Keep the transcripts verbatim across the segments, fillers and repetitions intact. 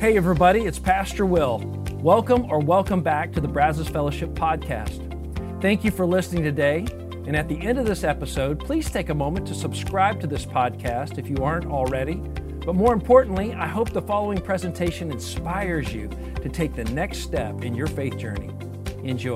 Hey everybody, it's Pastor Will. Welcome or welcome back to the Brazos Fellowship Podcast. Thank you for listening today. And at the end of this episode, please take a moment to subscribe to this podcast if you aren't already. But more importantly, I hope the following presentation inspires you to take the next step in your faith journey. Enjoy.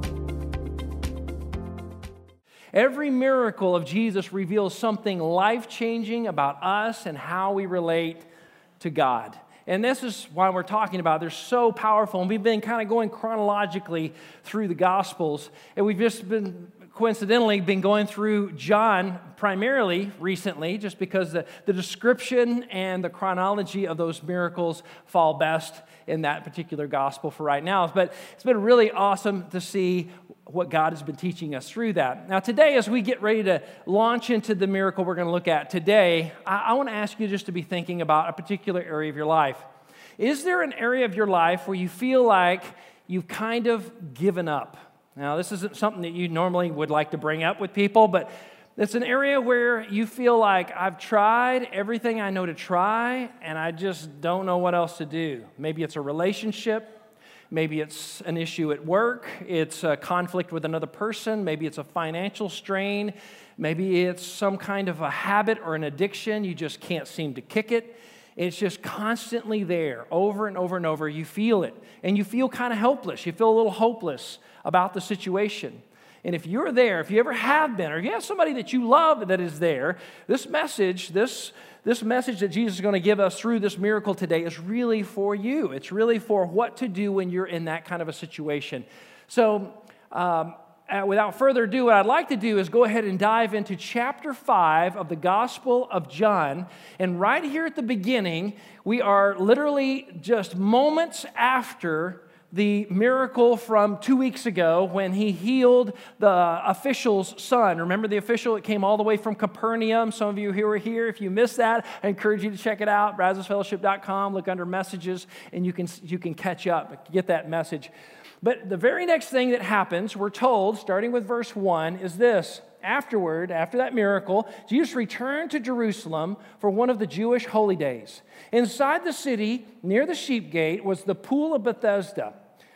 Every miracle of Jesus reveals something life-changing about us and how we relate to God. And this is why we're talking about it. They're so powerful. And we've been kind of going chronologically through the Gospels. And we've just been, coincidentally, been going through John primarily recently, just because the, the description and the chronology of those miracles fall best in that particular gospel for right now. But it's been really awesome to see what God has been teaching us through that. Now today, as we get ready to launch into the miracle we're going to look at today, I, I want to ask you just to be thinking about a particular area of your life. Is there an area of your life where you feel like you've kind of given up? Now, this isn't something that you normally would like to bring up with people, but it's an area where you feel like I've tried everything I know to try, and I just don't know what else to do. Maybe it's a relationship. Maybe it's an issue at work, it's a conflict with another person, maybe it's a financial strain, maybe it's some kind of a habit or an addiction, you just can't seem to kick it. It's just constantly there, over and over and over. You feel it, and you feel kind of helpless. You feel a little hopeless about the situation. And if you're there, if you ever have been, or if you have somebody that you love that is there, this message, this This message that Jesus is going to give us through this miracle today is really for you. It's really for what to do when you're in that kind of a situation. So um, uh, without further ado, what I'd like to do is go ahead and dive into chapter five of the Gospel of John. And right here at the beginning, we are literally just moments after the miracle from two weeks ago when he healed the official's son. Remember the official that came all the way from Capernaum? Some of you who were here, if you missed that, I encourage you to check it out, brazos fellowship dot com, look under messages, and you can, you can catch up, get that message. But the very next thing that happens, we're told, starting with verse one, is this. Afterward, after that miracle, Jesus returned to Jerusalem for one of the Jewish holy days. Inside the city, near the sheep gate, was the pool of Bethesda,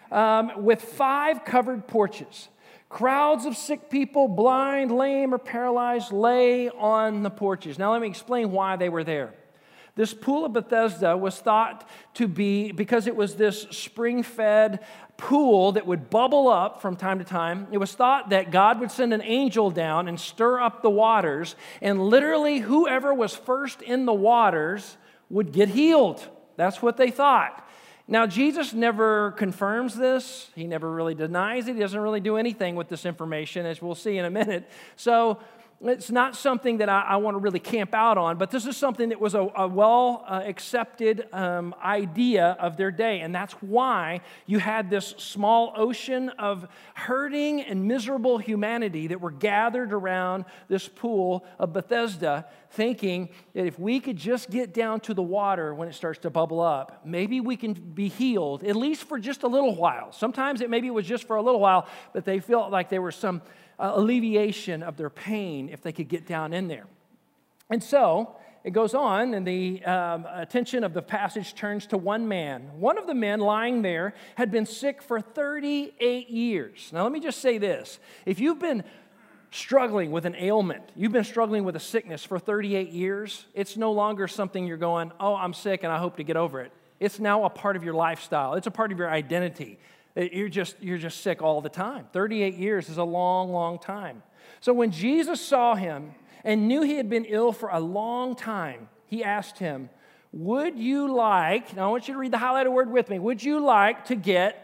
um, with five covered porches. Crowds of sick people, blind, lame, or paralyzed, lay on the porches. Now let me explain why they were there. This pool of Bethesda was thought to be, because it was this spring-fed pool that would bubble up from time to time, it was thought that God would send an angel down and stir up the waters, and literally whoever was first in the waters would get healed. That's what they thought. Now, Jesus never confirms this. He never really denies it. He doesn't really do anything with this information, as we'll see in a minute. So it's not something that I, I want to really camp out on, but this is something that was a, a well-accepted uh, um, idea of their day, and that's why you had this small ocean of hurting and miserable humanity that were gathered around this pool of Bethesda, thinking that if we could just get down to the water when it starts to bubble up, maybe we can be healed, at least for just a little while. Sometimes it maybe it was just for a little while, but they felt like there was some Uh, alleviation of their pain if they could get down in there. And so it goes on, and the um, attention of the passage turns to one man. One of the men lying there had been sick for thirty-eight years. Now let me just say this. If you've been struggling with an ailment, you've been struggling with a sickness for thirty-eight years, it's no longer something you're going, oh, I'm sick and I hope to get over it. It's now a part of your lifestyle. It's a part of your identity. You're just, you're just sick all the time. thirty-eight years is a long, long time. So when Jesus saw him and knew he had been ill for a long time, he asked him, would you like, now I want you to read the highlighted word with me, would you like to get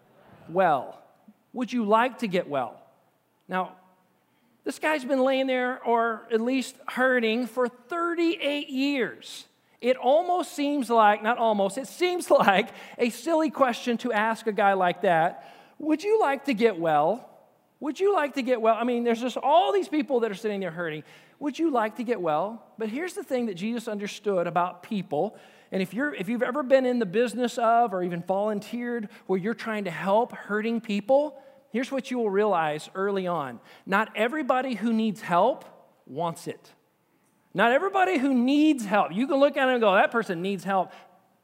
well? Would you like to get well? Now, this guy's been laying there, or at least hurting, for thirty-eight years. It almost seems like, not almost, it seems like a silly question to ask a guy like that. Would you like to get well? Would you like to get well? I mean, there's just all these people that are sitting there hurting. Would you like to get well? But here's the thing that Jesus understood about people. And if you're if you've ever been in the business of or even volunteered where you're trying to help hurting people, here's what you will realize early on. Not everybody who needs help wants it. Not everybody who needs help. You can look at it and go, that person needs help.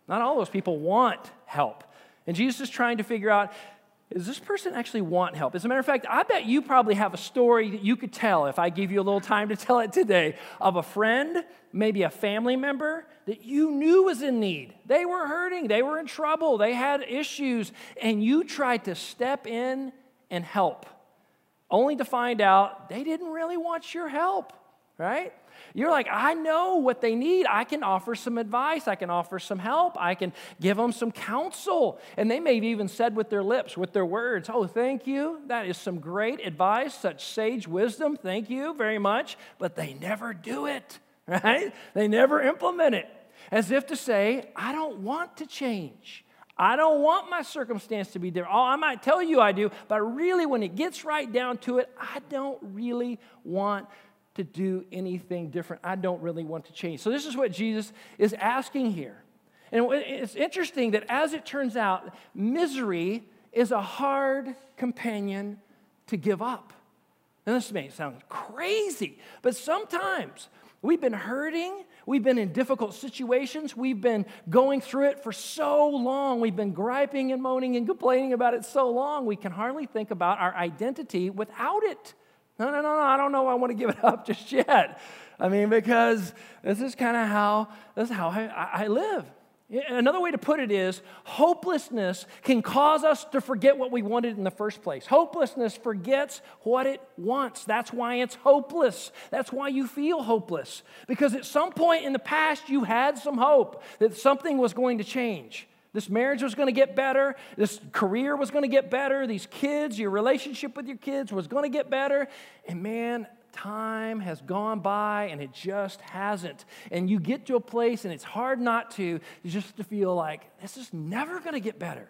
Not all those people want help. And Jesus is trying to figure out, does this person actually want help? As a matter of fact, I bet you probably have a story that you could tell if I give you a little time to tell it today of a friend, maybe a family member that you knew was in need. They were hurting. They were in trouble. They had issues. And you tried to step in and help, only to find out they didn't really want your help, right? You're like, I know what they need. I can offer some advice. I can offer some help. I can give them some counsel. And they may have even said with their lips, with their words, oh, thank you. That is some great advice, such sage wisdom. Thank you very much. But they never do it, right? They never implement it. As if to say, I don't want to change. I don't want my circumstance to be different. Oh, I might tell you I do, but really when it gets right down to it, I don't really want to do anything different. I don't really want to change. So this is what Jesus is asking here. And it's interesting that as it turns out, misery is a hard companion to give up. And this may sound crazy, but sometimes we've been hurting, we've been in difficult situations, we've been going through it for so long, we've been griping and moaning and complaining about it so long, we can hardly think about our identity without it. No, no, no, no, I don't know I want to give it up just yet. I mean, because this is kind of how, this is how I, I live. Another way to put it is, hopelessness can cause us to forget what we wanted in the first place. Hopelessness forgets what it wants. That's why it's hopeless. That's why you feel hopeless. Because at some point in the past, you had some hope that something was going to change. This marriage was going to get better. This career was going to get better. These kids, your relationship with your kids was going to get better. And man, time has gone by and it just hasn't. And you get to a place and it's hard not to, just to feel like this is never going to get better.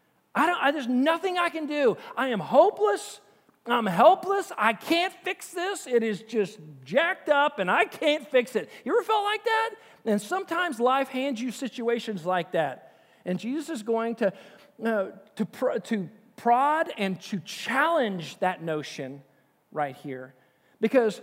I don't, I, there's nothing I can do. I am hopeless. I'm helpless. I can't fix this. It is just jacked up and I can't fix it. You ever felt like that? And sometimes life hands you situations like that. And Jesus is going to, uh, to, pr- to prod and to challenge that notion right here. Because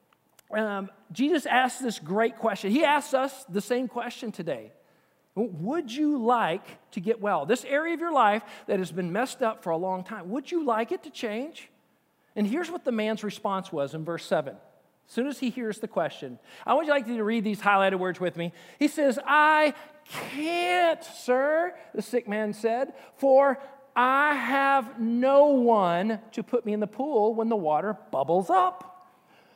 um, Jesus asks this great question. He asks us the same question today. Would you like to get well? This area of your life that has been messed up for a long time, would you like it to change? And here's what the man's response was in verse seven. As soon as he hears the question, I want you like to read these highlighted words with me. He says, I can't, sir, the sick man said, for I have no one to put me in the pool when the water bubbles up.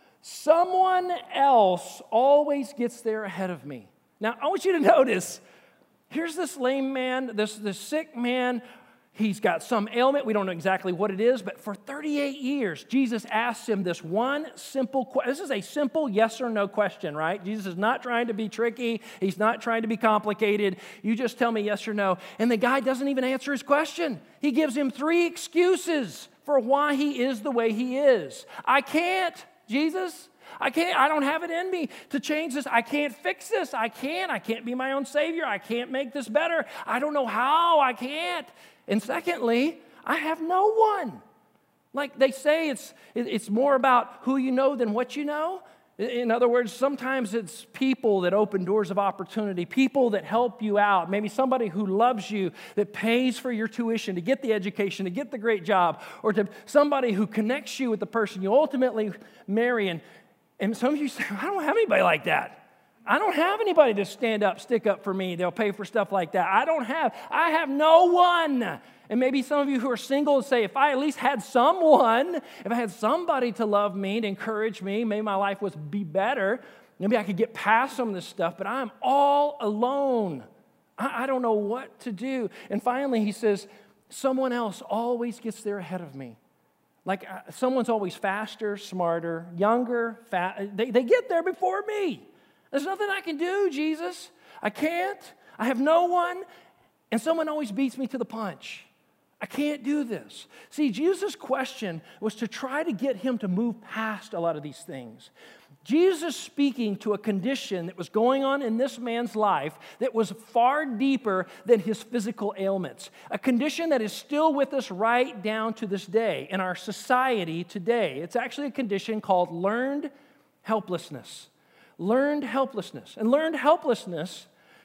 Someone else always gets there ahead of me. Now, I want you to notice, here's this lame man, this, this sick man. He's got some ailment. We don't know exactly what it is, but for thirty-eight years, Jesus asks him this one simple question. This is a simple yes or no question, right? Jesus is not trying to be tricky. He's not trying to be complicated. You just tell me yes or no. And the guy doesn't even answer his question. He gives him three excuses for why he is the way he is. I can't, Jesus. I can't, I don't have it in me to change this. I can't fix this. I can't. I can't be my own Savior. I can't make this better. I don't know how. I can't. And secondly, I have no one. Like they say, it's, it's more about who you know than what you know. In other words, sometimes it's people that open doors of opportunity, people that help you out, maybe somebody who loves you, that pays for your tuition to get the education, to get the great job, or to somebody who connects you with the person you ultimately marry. And, and some of you say, I don't have anybody like that. I don't have anybody to stand up, stick up for me. They'll pay for stuff like that. I don't have, I have no one. And maybe some of you who are single say, if I at least had someone, if I had somebody to love me, to encourage me, maybe my life would be better. Maybe I could get past some of this stuff, but I'm all alone. I, I don't know what to do. And finally, he says, someone else always gets there ahead of me. Like uh, someone's always faster, smarter, younger, fa- they, they get there before me. There's nothing I can do, Jesus. I can't. I have no one. And someone always beats me to the punch. I can't do this. See, Jesus' question was to try to get him to move past a lot of these things. Jesus speaking to a condition that was going on in this man's life that was far deeper than his physical ailments. A condition that is still with us right down to this day in our society today. It's actually a condition called learned helplessness. Learned helplessness. And learned helplessness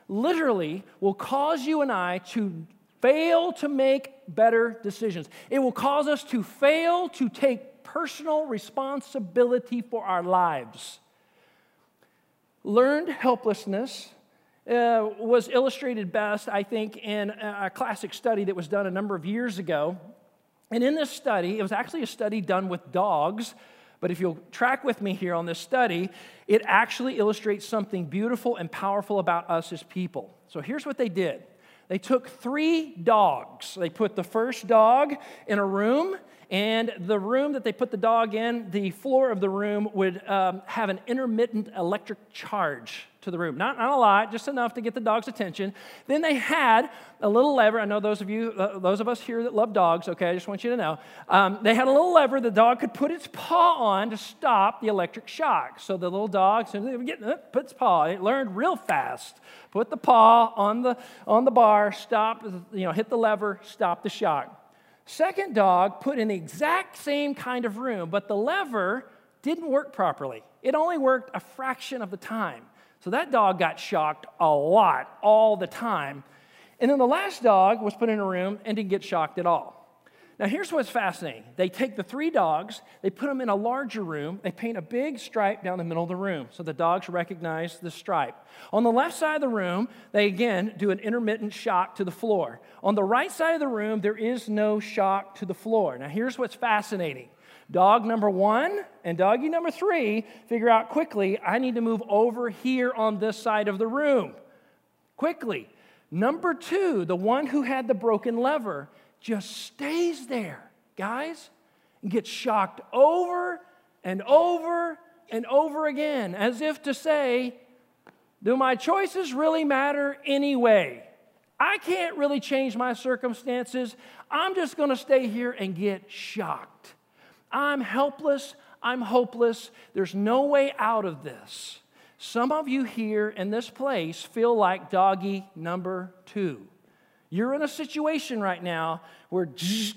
literally will cause you and I to fail to make better decisions. It will cause us to fail to take personal responsibility for our lives. Learned helplessness uh, was illustrated best, I think, in a classic study that was done a number of years ago. And in this study, it was actually a study done with dogs, but if you'll track with me here on this study, it actually illustrates something beautiful and powerful about us as people. So here's what they did. They took three dogs. They put the first dog in a room, and the room that they put the dog in, the floor of the room would um, have an intermittent electric charge to the room. Not, not a lot, just enough to get the dog's attention. Then they had a little lever. I know those of you, uh, those of us here that love dogs, okay, I just want you to know. Um, they had a little lever the dog could put its paw on to stop the electric shock. So the little dog, so they would get, uh, put its paw, it learned real fast. Put the paw on the, on the bar, stop, you know, hit the lever, stop the shock. Second dog put in the exact same kind of room, but the lever didn't work properly. It only worked a fraction of the time. So that dog got shocked a lot, all the time. And then the last dog was put in a room and didn't get shocked at all. Now here's what's fascinating. They take the three dogs, they put them in a larger room, they paint a big stripe down the middle of the room so the dogs recognize the stripe. On the left side of the room, they again do an intermittent shock to the floor. On the right side of the room, there is no shock to the floor. Now here's what's fascinating. Dog number one and doggy number three figure out quickly, I need to move over here on this side of the room. Quickly. Number two, the one who had the broken lever, just stays there, guys, and gets shocked over and over and over again, as if to say, do my choices really matter anyway? I can't really change my circumstances. I'm just going to stay here and get shocked. I'm helpless. I'm hopeless. There's no way out of this. Some of you here in this place feel like doggy number two. You're in a situation right now where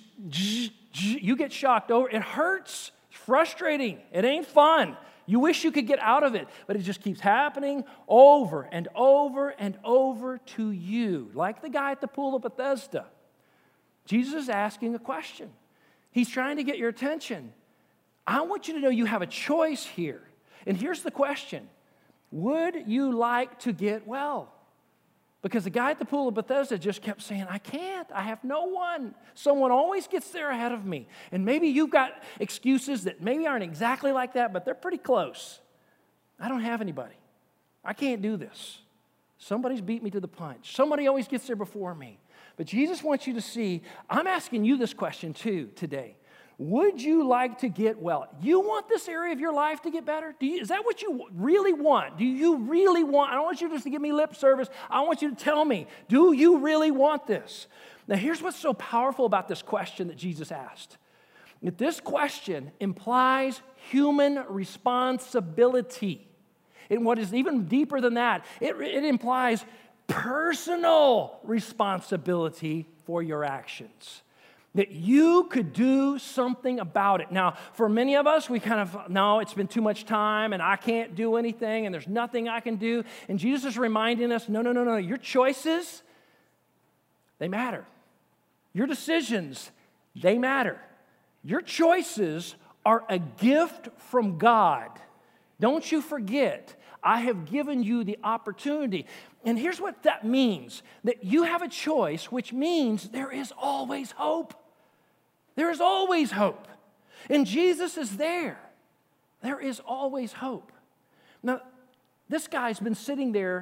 you get shocked over. It hurts. It's frustrating. It ain't fun. You wish you could get out of it, but it just keeps happening over and over and over to you. Like the guy at the pool of Bethesda. Jesus is asking a question. He's trying to get your attention. I want you to know you have a choice here. And here's the question. Would you like to get well? Because the guy at the pool of Bethesda just kept saying, I can't. I have no one. Someone always gets there ahead of me. And maybe you've got excuses that maybe aren't exactly like that, but they're pretty close. I don't have anybody. I can't do this. Somebody's beat me to the punch. Somebody always gets there before me. But Jesus wants you to see, I'm asking you this question too today. Would you like to get well? You want this area of your life to get better? Do you, is that what you really want? Do you really want? I don't want you just to give me lip service. I want you to tell me, do you really want this? Now, here's what's so powerful about this question that Jesus asked. That this question implies human responsibility. And what is even deeper than that, it, it implies personal responsibility for your actions. That you could do something about it. Now, for many of us, we kind of, no, it's been too much time and I can't do anything and there's nothing I can do. And Jesus is reminding us, no, no, no, no, your choices, they matter. Your decisions, they matter. Your choices are a gift from God. Don't you forget, I have given you the opportunity. And here's what that means, that you have a choice, which means there is always hope. There is always hope. And Jesus is there. There is always hope. Now, this guy's been sitting there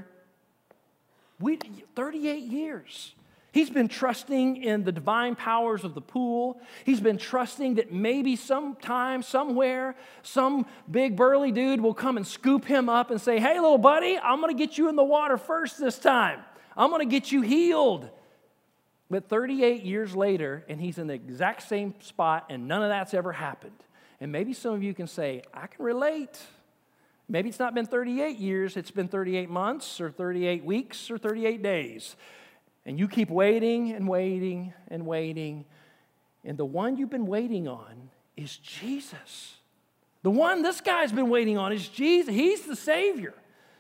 we, thirty-eight years. He's been trusting in the divine powers of the pool. He's been trusting that maybe sometime, somewhere, some big burly dude will come and scoop him up and say, hey, little buddy, I'm going to get you in the water first this time. I'm going to get you healed. But thirty-eight years later, and he's in the exact same spot, and none of that's ever happened. And maybe some of you can say, I can relate. Maybe it's not been thirty-eight years, it's been thirty-eight months, or thirty-eight weeks, or thirty-eight days. And you keep waiting and waiting and waiting. And the one you've been waiting on is Jesus. The one this guy's been waiting on is Jesus. He's the Savior.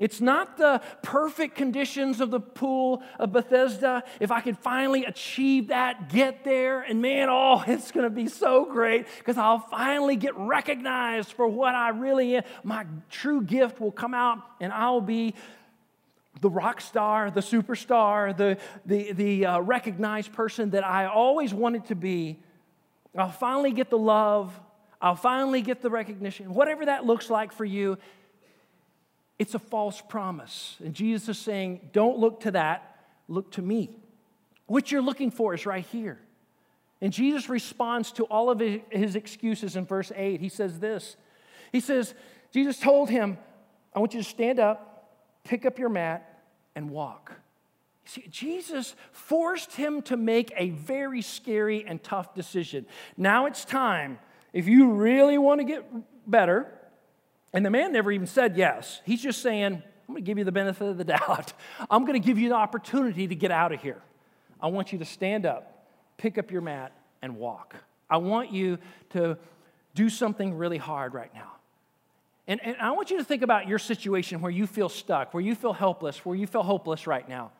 It's not the perfect conditions of the pool of Bethesda. If I could finally achieve that, get there, and man, oh, it's going to be so great because I'll finally get recognized for what I really am. My true gift will come out and I'll be the rock star, the superstar, the, the, the uh, recognized person that I always wanted to be. I'll finally get the love. I'll finally get the recognition. Whatever that looks like for you, it's a false promise. And Jesus is saying, don't look to that, look to me. What you're looking for is right here. And Jesus responds to all of his excuses in verse eight. He says this. He says, Jesus told him, I want you to stand up, pick up your mat, and walk. See, Jesus forced him to make a very scary and tough decision. Now it's time, if you really want to get better. And the man never even said yes. He's just saying, I'm going to give you the benefit of the doubt. I'm going to give you the opportunity to get out of here. I want you to stand up, pick up your mat, and walk. I want you to do something really hard right now. And, and I want you to think about your situation where you feel stuck, where you feel helpless, where you feel hopeless right now.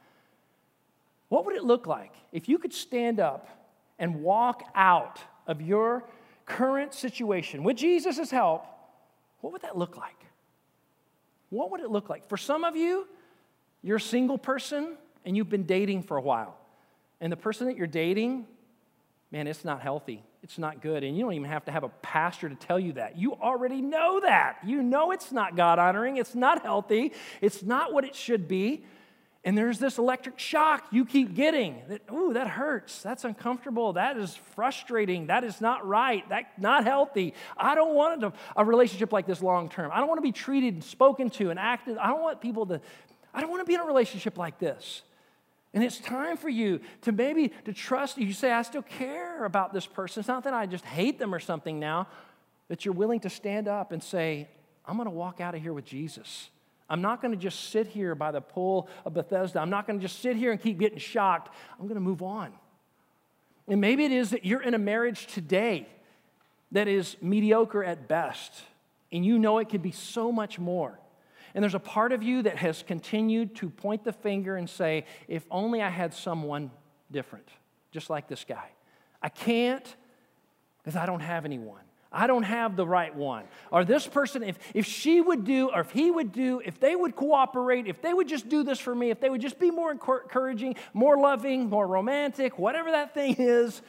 What would it look like if you could stand up and walk out of your current situation with Jesus' help? What would that look like? What would it look like? For some of you, you're a single person and you've been dating for a while. And the person that you're dating, man, it's not healthy. It's not good. And you don't even have to have a pastor to tell you that. You already know that. You know it's not God-honoring. It's not healthy. It's not what it should be. And there's this electric shock you keep getting. That, ooh, that hurts. That's uncomfortable. That is frustrating. That is not right. That's not healthy. I don't want a, a relationship like this long term. I don't want to be treated and spoken to and acted. I don't want people to, I don't want to be in a relationship like this. And it's time for you to maybe to trust. You say, I still care about this person. It's not that I just hate them or something now, that you're willing to stand up and say, I'm going to walk out of here with Jesus. I'm not going to just sit here by the pool of Bethesda. I'm not going to just sit here and keep getting shocked. I'm going to move on. And maybe it is that you're in a marriage today that is mediocre at best, and you know it could be so much more. And there's a part of you that has continued to point the finger and say, if only I had someone different, just like this guy. I can't because I don't have anyone. I don't have the right one. Or this person, if, if she would do, or if he would do, if they would cooperate, if they would just do this for me, if they would just be more encouraging, more loving, more romantic, whatever that thing is,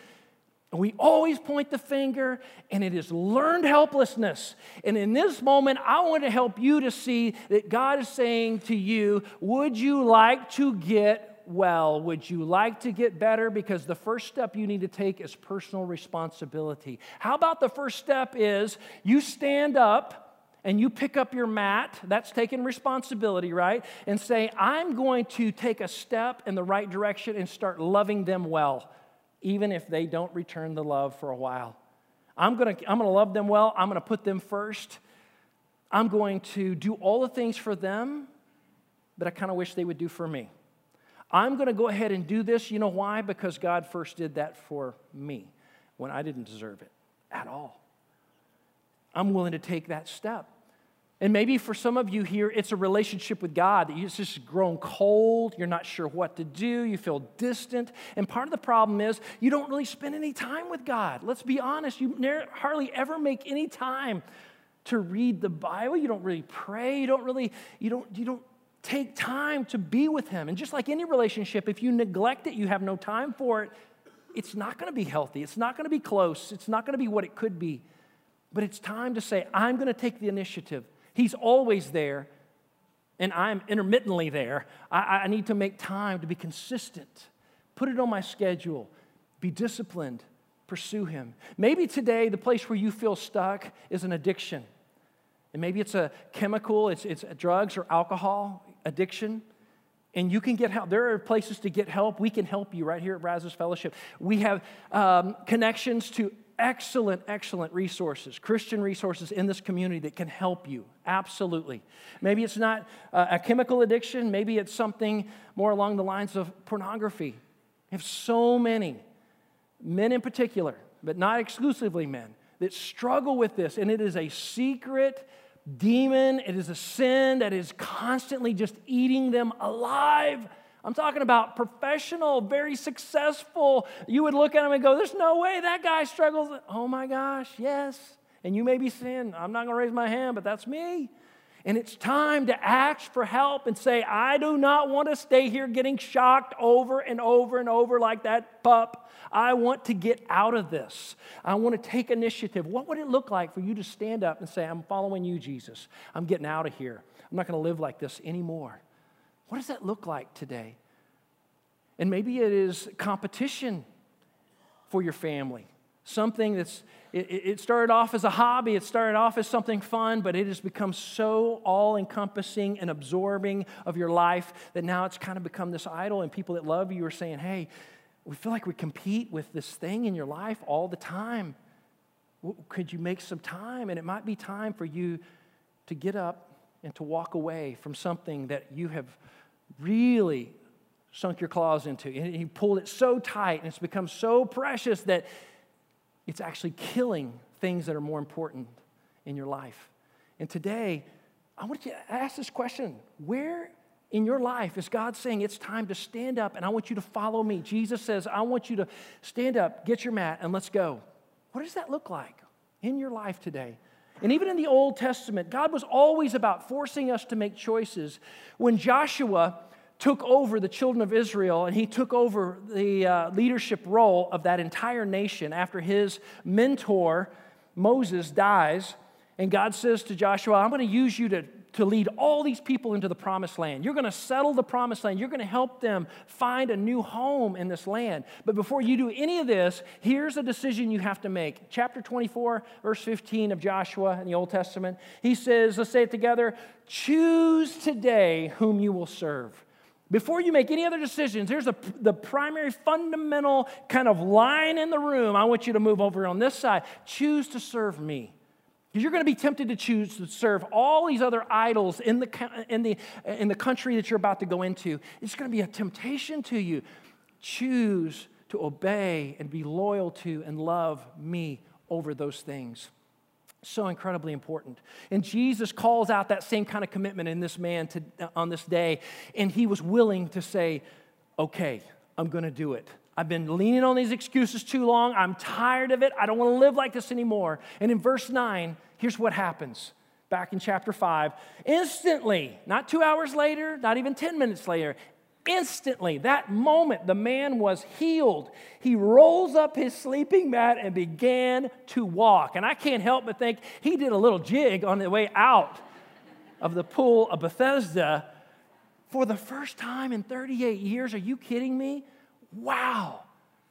we always point the finger, and it is learned helplessness. And in this moment, I want to help you to see that God is saying to you, would you like to get well? Would you like to get better? Because the first step you need to take is personal responsibility. How about the first step is you stand up and you pick up your mat, that's taking responsibility, right? And say, I'm going to take a step in the right direction and start loving them well, even if they don't return the love for a while. I'm going to, I'm going to love them well. I'm going to put them first. I'm going to do all the things for them that I kind of wish they would do for me. I'm going to go ahead and do this. You know why? Because God first did that for me when I didn't deserve it at all. I'm willing to take that step. And maybe for some of you here, it's a relationship with God that it's just grown cold. You're not sure what to do. You feel distant. And part of the problem is you don't really spend any time with God. Let's be honest. You hardly ever make any time to read the Bible. You don't really pray. You don't really, you don't, you don't take time to be with Him. And just like any relationship, if you neglect it, you have no time for it, it's not going to be healthy. It's not going to be close. It's not going to be what it could be. But it's time to say, I'm going to take the initiative. He's always there, and I'm intermittently there. I, I need to make time to be consistent. Put it on my schedule. Be disciplined. Pursue Him. Maybe today the place where you feel stuck is an addiction. And maybe it's a chemical, it's, it's drugs or alcohol addiction. And you can get help. There are places to get help. We can help you right here at Brazos Fellowship. We have um, connections to excellent, excellent resources, Christian resources in this community that can help you. Absolutely. Maybe it's not uh, a chemical addiction. Maybe it's something more along the lines of pornography. We have so many, men in particular, but not exclusively men, that struggle with this. And it is a secret demon. It is a sin that is constantly just eating them alive. I'm talking about professional, very successful. You would look at them and go, there's no way that guy struggles. Oh my gosh, yes. And you may be saying, I'm not going to raise my hand, but that's me. And it's time to ask for help and say, I do not want to stay here getting shocked over and over and over like that pup. I want to get out of this. I want to take initiative. What would it look like for you to stand up and say, I'm following you, Jesus. I'm getting out of here. I'm not going to live like this anymore. What does that look like today? And maybe it is competition for your family. Something that's, it, it started off as a hobby, it started off as something fun, but it has become so all-encompassing and absorbing of your life that now it's kind of become this idol, and people that love you are saying, hey, we feel like we compete with this thing in your life all the time. Could you make some time? And it might be time for you to get up and to walk away from something that you have really sunk your claws into. And you pulled it so tight, and it's become so precious that it's actually killing things that are more important in your life. And today, I want you to ask this question. Where in your life is God saying it's time to stand up and I want you to follow me? Jesus says, I want you to stand up, get your mat, and let's go. What does that look like in your life today? And even in the Old Testament, God was always about forcing us to make choices. When Joshua took over the children of Israel, and he took over the uh, leadership role of that entire nation after his mentor, Moses, dies. And God says to Joshua, I'm going to use you to, to lead all these people into the promised land. You're going to settle the promised land. You're going to help them find a new home in this land. But before you do any of this, here's a decision you have to make. Chapter twenty-four, verse fifteen of Joshua in the Old Testament, he says, let's say it together, choose today whom you will serve. Before you make any other decisions, here's a, the primary fundamental kind of line in the room. I want you to move over on this side. Choose to serve me. Because you're going to be tempted to choose to serve all these other idols in the, in, the, in the country that you're about to go into. It's going to be a temptation to you. Choose to obey and be loyal to and love me over those things. So incredibly important. And Jesus calls out that same kind of commitment in this man to, on this day. And he was willing to say, okay, I'm going to do it. I've been leaning on these excuses too long. I'm tired of it. I don't want to live like this anymore. And in verse nine, here's what happens. Back in chapter five, instantly, not two hours later, not even ten minutes later, instantly, that moment, the man was healed. He rolls up his sleeping mat and began to walk. And I can't help but think he did a little jig on the way out of the pool of Bethesda for the first time in thirty-eight years. Are you kidding me? Wow.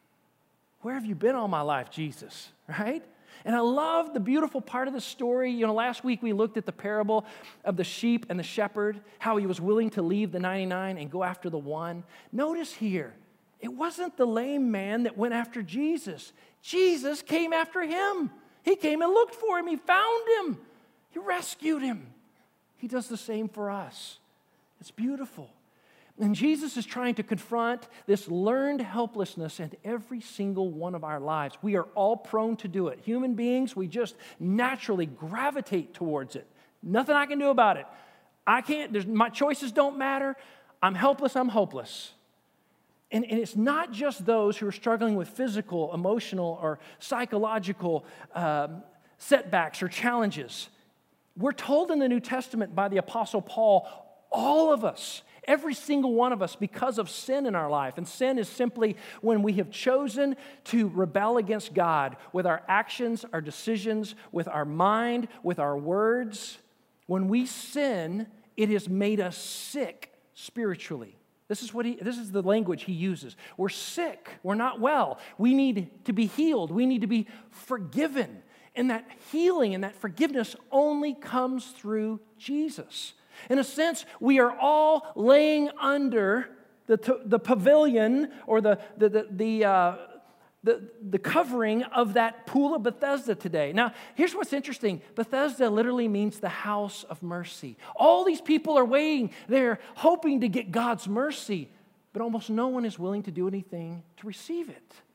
Where have you been all my life, Jesus? Right? And I love the beautiful part of the story. You know, last week we looked at the parable of the sheep and the shepherd, how he was willing to leave the ninety-nine and go after the one. Notice here, it wasn't the lame man that went after Jesus. Jesus came after him. He came and looked for him. He found him. He rescued him. He does the same for us. It's beautiful. And Jesus is trying to confront this learned helplessness in every single one of our lives. We are all prone to do it. Human beings, we just naturally gravitate towards it. Nothing I can do about it. I can't, there's, my choices don't matter. I'm helpless, I'm hopeless. And, and it's not just those who are struggling with physical, emotional, or psychological um, setbacks or challenges. We're told in the New Testament by the Apostle Paul, all of us, every single one of us, because of sin in our life. And sin is simply when we have chosen to rebel against God with our actions, our decisions, with our mind, with our words. When we sin, it has made us sick spiritually. This is what he, this is the language he uses. We're sick. We're not well. We need to be healed. We need to be forgiven. And that healing and that forgiveness only comes through Jesus. In a sense, we are all laying under the, the pavilion or the, the, the, the, uh, the, the covering of that pool of Bethesda today. Now, here's what's interesting. Bethesda literally means the house of mercy. All these people are waiting. They're hoping to get God's mercy, but almost no one is willing to do anything to receive it.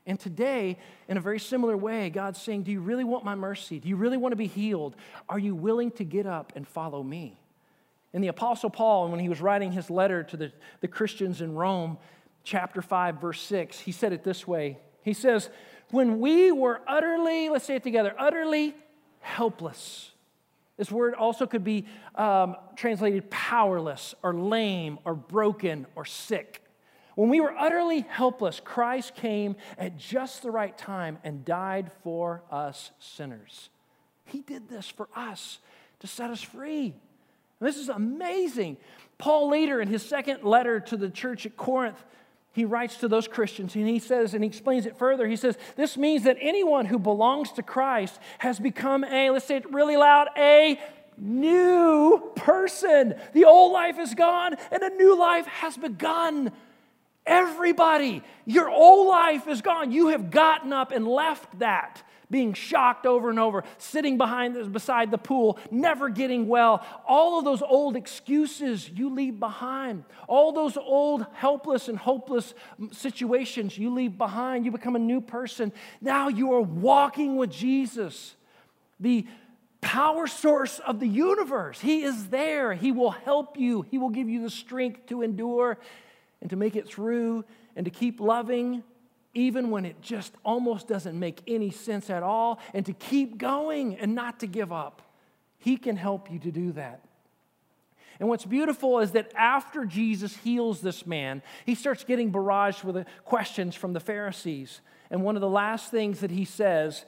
And today, in a very similar way, God's saying, do you really want my mercy? Do you really want to be healed? Are you willing to get up and follow me? And the Apostle Paul, when he was writing his letter to the, the Christians in Rome, chapter five, verse six, he said it this way. He says, when we were utterly, let's say it together, utterly helpless. This word also could be um, translated powerless or lame or broken or sick. When we were utterly helpless, Christ came at just the right time and died for us sinners. He did this for us to set us free. And this is amazing. Paul later in his second letter to the church at Corinth, he writes to those Christians and he says, and he explains it further. He says, this means that anyone who belongs to Christ has become a, let's say it really loud, a new person. The old life is gone and a new life has begun. Everybody, your old life is gone. You have gotten up and left that, being shocked over and over, sitting behind beside the pool, never getting well. All of those old excuses you leave behind. All those old helpless and hopeless situations you leave behind. You become a new person. Now you are walking with Jesus, the power source of the universe. He is there. He will help you. He will give you the strength to endure and to make it through and to keep loving even when it just almost doesn't make any sense at all, and to keep going and not to give up. He can help you to do that. And what's beautiful is that after Jesus heals this man, he starts getting barraged with questions from the Pharisees. And one of the last things that he says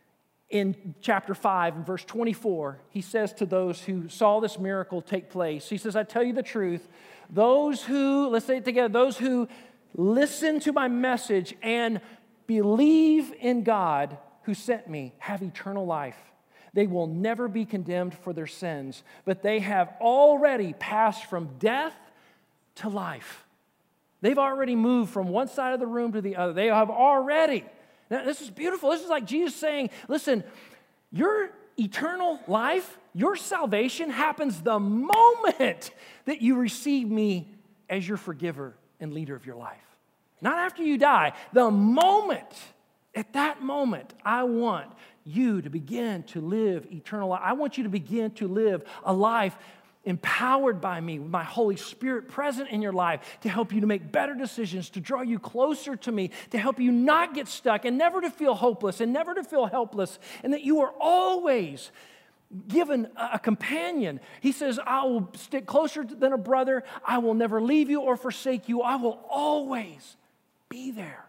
in chapter five, in verse twenty-four, he says to those who saw this miracle take place, he says, I tell you the truth, those who, let's say it together, those who listen to my message and believe in God who sent me have eternal life. They will never be condemned for their sins, but they have already passed from death to life. They've already moved from one side of the room to the other. They have already. Now, this is beautiful. This is like Jesus saying, listen, your eternal life, your salvation happens the moment that you receive me as your forgiver and leader of your life. Not after you die. The moment, at that moment, I want you to begin to live eternal life. I want you to begin to live a life empowered by me, with my Holy Spirit present in your life to help you to make better decisions, to draw you closer to me, to help you not get stuck and never to feel hopeless and never to feel helpless, and that you are always given a companion. He says, I will stick closer than a brother. I will never leave you or forsake you. I will always be there.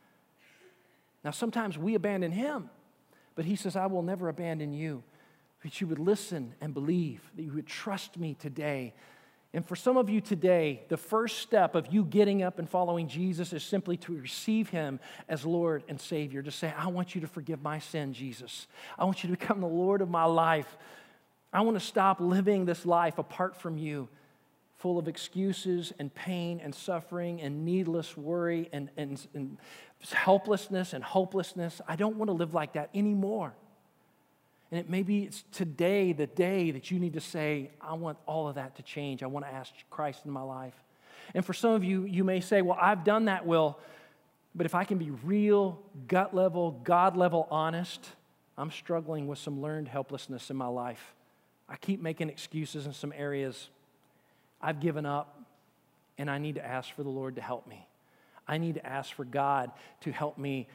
Now, sometimes we abandon him, but he says, I will never abandon you. That you would listen and believe, that you would trust me today. And for some of you today, the first step of you getting up and following Jesus is simply to receive him as Lord and Savior. To say, I want you to forgive my sin, Jesus. I want you to become the Lord of my life. I want to stop living this life apart from you, full of excuses and pain and suffering and needless worry and, and, and helplessness and hopelessness. I don't want to live like that anymore. And it maybe it's today, the day that you need to say, I want all of that to change. I want to ask Christ in my life. And for some of you, you may say, well, I've done that, Will, but if I can be real, gut level, God level honest, I'm struggling with some learned helplessness in my life. I keep making excuses in some areas. I've given up, and I need to ask for the Lord to help me. I need to ask for God to help me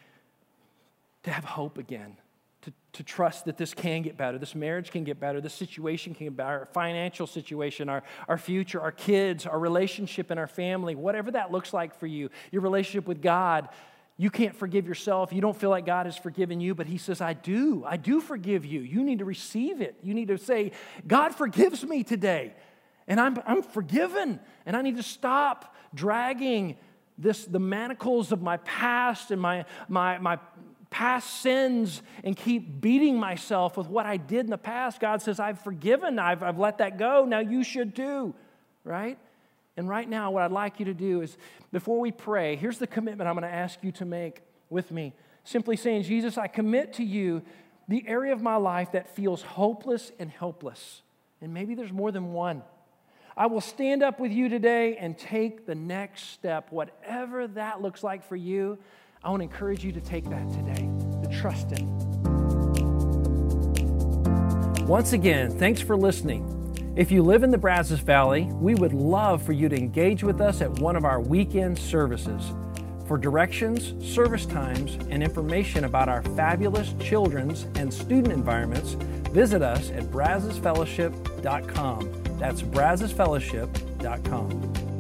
to have hope again. To, to trust that this can get better, this marriage can get better, this situation can get better, our financial situation, our, our future, our kids, our relationship in our family, whatever that looks like for you, your relationship with God. You can't forgive yourself. You don't feel like God has forgiven you, but he says, I do. I do forgive you. You need to receive it. You need to say, God forgives me today, and I'm, I'm forgiven, and I need to stop dragging this, the manacles of my past and my, my, my past sins and keep beating myself with what I did in the past. God says, I've forgiven. I've, I've let that go. Now you should too, right? And right now, what I'd like you to do is, before we pray, here's the commitment I'm going to ask you to make with me. Simply saying, Jesus, I commit to you the area of my life that feels hopeless and helpless. And maybe there's more than one. I will stand up with you today and take the next step, whatever that looks like for you. I want to encourage you to take that today, to trust Him. Once again, thanks for listening. If you live in the Brazos Valley, we would love for you to engage with us at one of our weekend services. For directions, service times, and information about our fabulous children's and student environments, visit us at brazos fellowship dot com. That's brazos fellowship dot com.